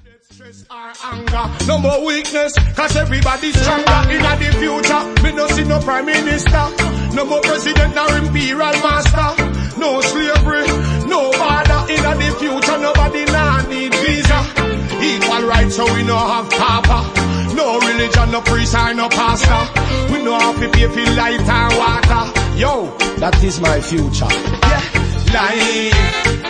Stress or anger, no more weakness, cause everybody's stronger. In the future, me no see no prime minister, no more president nor imperial master, no slavery, no border. In the future, nobody nah need visa. Equal rights, so we no have papa, no religion, no priest or no pastor. We no have to pay for light and water. Yo, that is my future. Yeah, life.